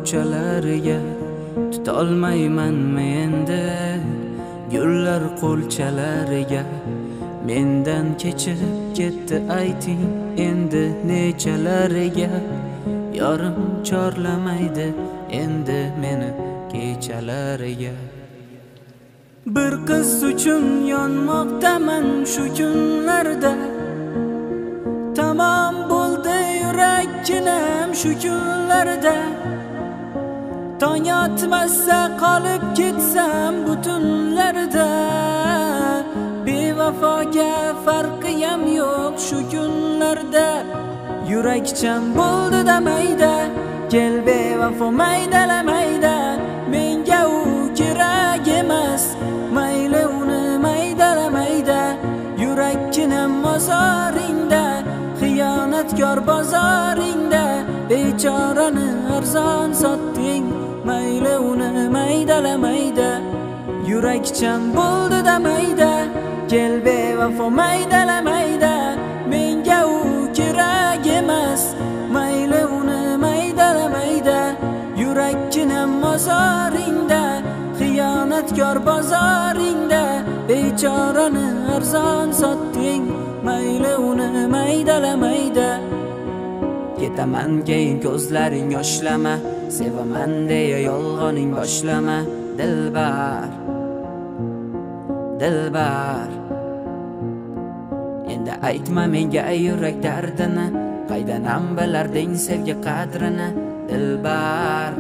ko'chalariga tutolmaymanmi endi gullar qo'lchalariga mendan kechib ketdi ayting endi nechalariga yorim chorlamaydi endi meni kechalariga bir qiz uchun yonmoqdaman shu kunlarda tamom bo'ldi yurakkinam shu kunlarda tong otmasa qolib ketsam bu tunlarda bevafoga farqiyam yo'q shu kunlarda yurakcham bo'ldi damayda kel bevafo maydalamayda menga u kerak emas mayli uni maydalamayda yurakkinam mozoringda xiyonatkor bozoringda bechorani arzon sotding mayli uni maydalamayda yurakcham bo'ldi damayda kel bevafo maydalamayda menga u kerak emas mayli uni maydalamayda yurakkinam mozoringda xiyonatkor bozoringda bechorani arzon sotding mayli uni maydalamayda ketaman keyin ko'zlaring yoshlama sevaman deya yolg'oning boshlama dilbar dilbar endi aytma menga yurak dardini qaydanam bilarding sevgi qadrini dilbar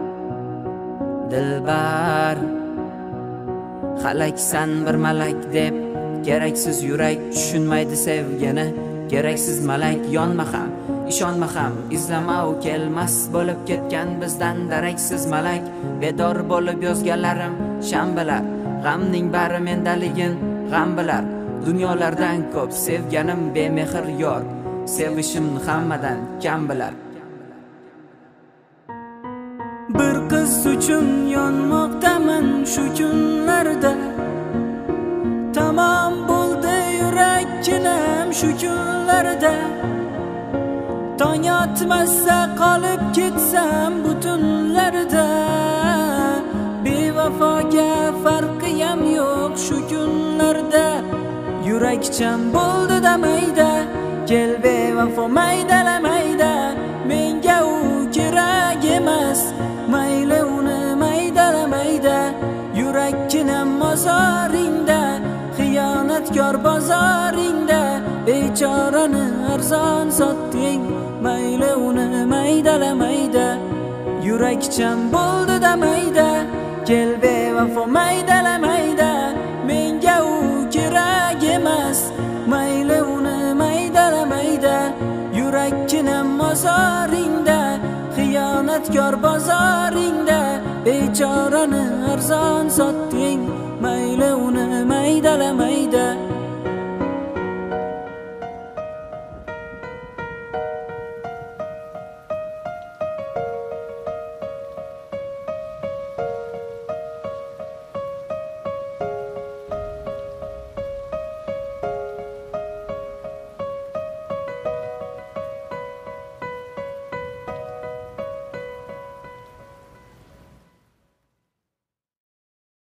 dilbar halaksan bir malak deb keraksiz yurak tushunmaydi sevgini keraksiz malak yonma ham ishonma ham izlama u kelmas bo'lib ketgan bizdan daraksiz malak bedor bo'lib yozganlarim shanbalar g'amning bari mendaligin g'am bilar dunyolardan ko'p sevganim bemehr yor sevishimni hammadan kam bilar bir qiz uchun yonmoqdaman shu kunlarda tamom bo'ldi yurakkinam shu kunlarda tong otmasa qolib ketsam bu tunlarda bevafoga farqiyam yo'q shu kunlarda yurakcham bo'ldi damayda kel bevafo maydalamayda menga u kerak emas mayli uni maydalamayda yurakkinam mozoringda xiyonatkor bozoringda bechorani arzon sotding mayli uni maydalamayda yurakcham bo'ldi damayda kel bevafo maydalamayda menga u kerak emas mayli uni maydalamayda yurakkinam mozoringda xiyonatkor bozoringda bechorani arzon sotding mayli uni maydalamayda